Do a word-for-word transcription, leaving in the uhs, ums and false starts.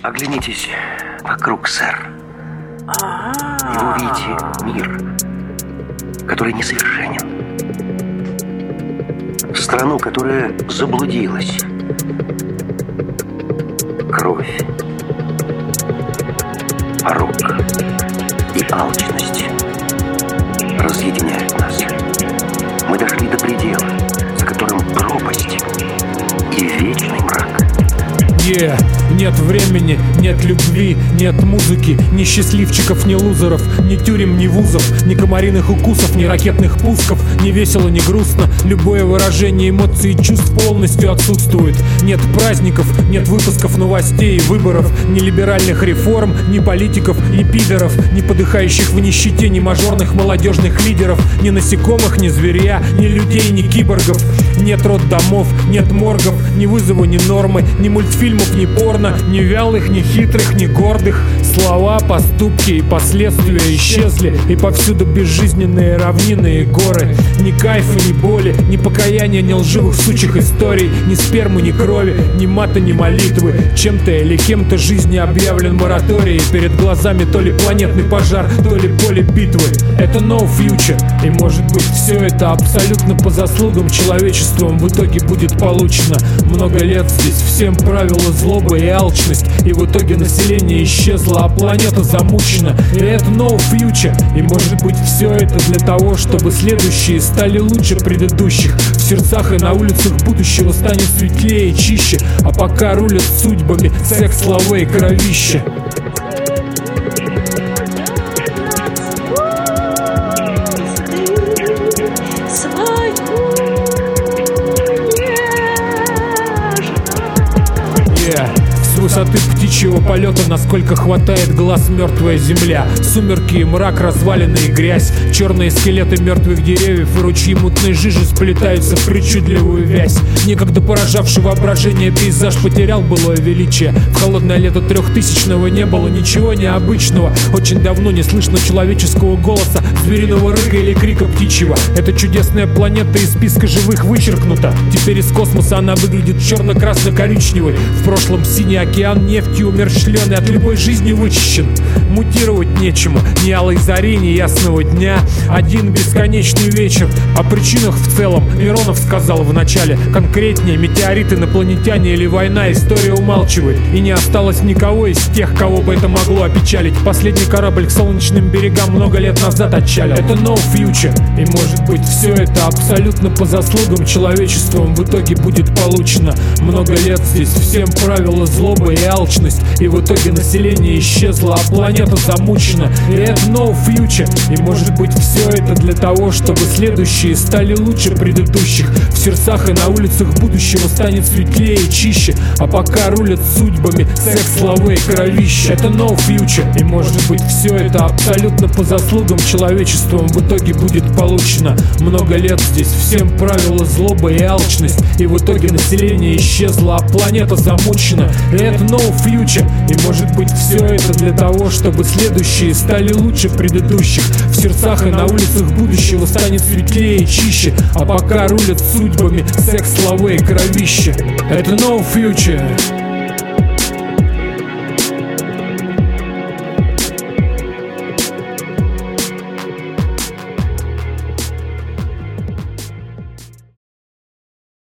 Оглянитесь вокруг, сэр, и вы увидите мир, который несовершенен. Страну, которая заблудилась. Кровь, порок и алчность разъединяют нас. Мы дошли до предела, за которым пропасть и вечный мрак. Yeah. Нет времени, нет любви, нет музыки, ни счастливчиков, ни лузеров, ни тюрем, ни вузов, ни комариных укусов, ни ракетных пусков, ни весело, ни грустно. Любое выражение эмоций и чувств полностью отсутствует. Нет праздников, нет выпусков новостей и выборов, ни либеральных реформ, ни политиков и пидоров, ни подыхающих в нищете, ни мажорных молодежных лидеров, ни насекомых, ни зверя, ни людей, ни киборгов. Нет роддомов, нет моргов, ни вызова, ни нормы, ни мультфильмов, ни порно, ни вялых, ни хитрых, ни гордых. Слова, поступки и последствия исчезли, и повсюду безжизненные равнины и горы. Ни кайфа, ни боли, ни покаяния, ни лживых сучих историй, ни спермы, ни крови, ни мата, ни молитвы. Чем-то или кем-то жизни объявлен мораторий, и перед глазами то ли планетный пожар, то ли поле битвы. Это no future, и может быть все это абсолютно по заслугам человечеством в итоге будет получено. Много лет здесь всем правила злоба и алчность, и в итоге население исчезло, а планета замучена. И это no future, и может быть все это для того, чтобы следующие стали лучше предыдущих. В сердцах и на улицах будущего станет светлее и чище, а пока рулят судьбами секс, слова и кровища. С высоты птичьего полета, насколько хватает глаз, мертвая земля. Сумерки и мрак, развалины и грязь, черные скелеты мертвых деревьев и ручьи мутной жижи сплетаются в причудливую вязь. Некогда поражавший воображение пейзаж потерял былое величие. В холодное лето трехтысячного не было ничего необычного. Очень давно не слышно человеческого голоса, звериного рыка или крика птичьего. Эта чудесная планета из списка живых вычеркнута. Теперь из космоса она выглядит черно-красно-коричневой. В прошлом синий океан нефтью умерщвленный от любой жизни вычищен. Мутировать нечему, ни алой зари, ни ясного дня. Один бесконечный вечер. О причинах в целом Миронов сказал в начале. Конкретнее, метеориты, инопланетяне или война, история умалчивает. И не осталось никого из тех, кого бы это могло опечалить. Последний корабль к солнечным берегам много лет назад отчалил. Это no future, и может быть все это абсолютно по заслугам человечеством в итоге будет получено. Много лет здесь всем правила злоба и алчность, и в итоге население исчезло, а планета замучена. И это no future, и может быть все это для того, чтобы следующие стали лучше предыдущих. В сердцах и на улицах будущего станет светлее и чище, а пока рулят судьбами секс, слова и кровища. Это no future, и может быть все это абсолютно по заслугам человечеством в итоге будет получено. Много лет здесь всем правила злоба и алчность, и в итоге население исчезло, а планета замучена. И это no future, и может быть все это для того, чтобы следующие стали лучше предыдущих. В сердцах и на улицах будущего станет светлее и чище, а пока рулят судьбами секс, слова и кровища. Это no future.